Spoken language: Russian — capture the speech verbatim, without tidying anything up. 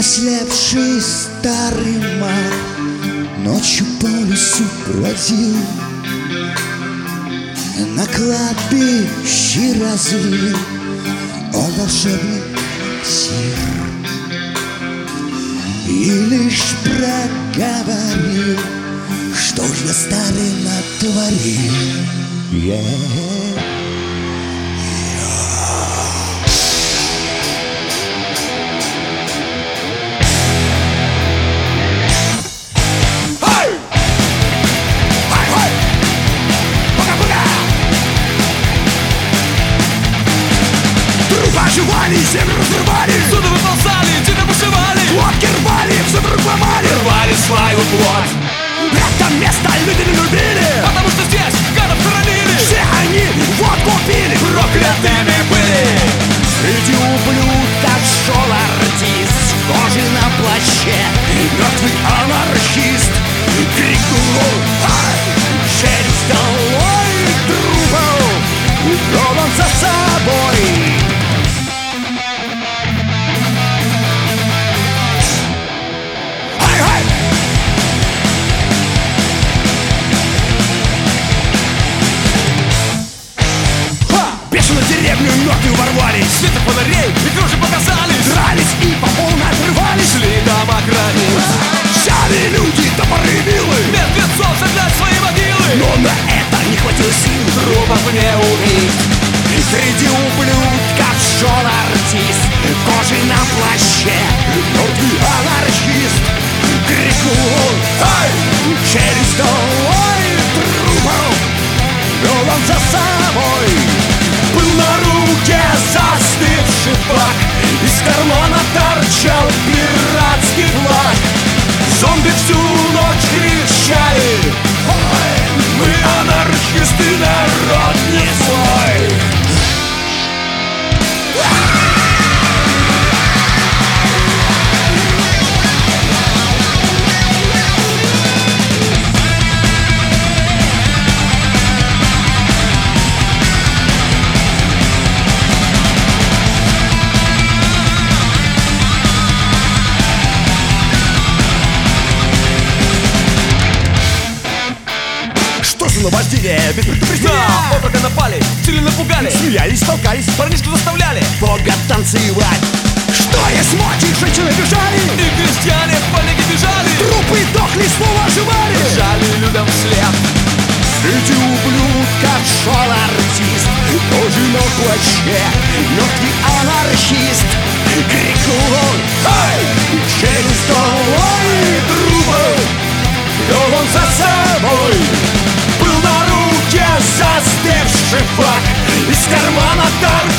Ослепший старый маг ночью по лесу бродил, на кладбище разлил он волшебный сир и лишь проговорил, что ж я старый натворил. Yeah. Оживали, землю разрывали, суды выползали, деды бушевали, лодки рвали, все вдруг ломали, рвали свою плоть. Это место люди не любили, потому что здесь гадов хоронили. Все они водку пили, проклятыми были. Среди ублюдков шел артист с кожей на плаще, мертвый анархист крикнул: ай, через долой трупов, вел он за собой. На деревню мертвую ворвались, света фонарей и кружи показались, дрались и по полной отрывались, шли дома границ. Взяли люди топоры и вилы, мертвецов загнать свои могилы, но на это не хватило сил трупов не убить. И среди ублюдков шел артист, кожей на плаще, мертвый анархист крикнул он: ай, через долой трупов, вел он за собой. Был на руке застывший флаг, из кармана торчал пиратский флаг. Зомби всю ночь кричали: ой, мы анархисты, народ не злой. Наваждение без предупреждения, на отрока напали, сильно напугали, смеялись, толкались, парнишку заставляли бога танцевать. Что есть мочи, женщины бежали, и крестьяне в панике бежали, трупы дохли, снова оживали, жали людям вслед. Среди ублюдков шел артист, тоже на плаще, мертвый анархист крикнул он: ай, через долой трупов, вел он за собой. Был на руке застывший флаг, из кармана торчал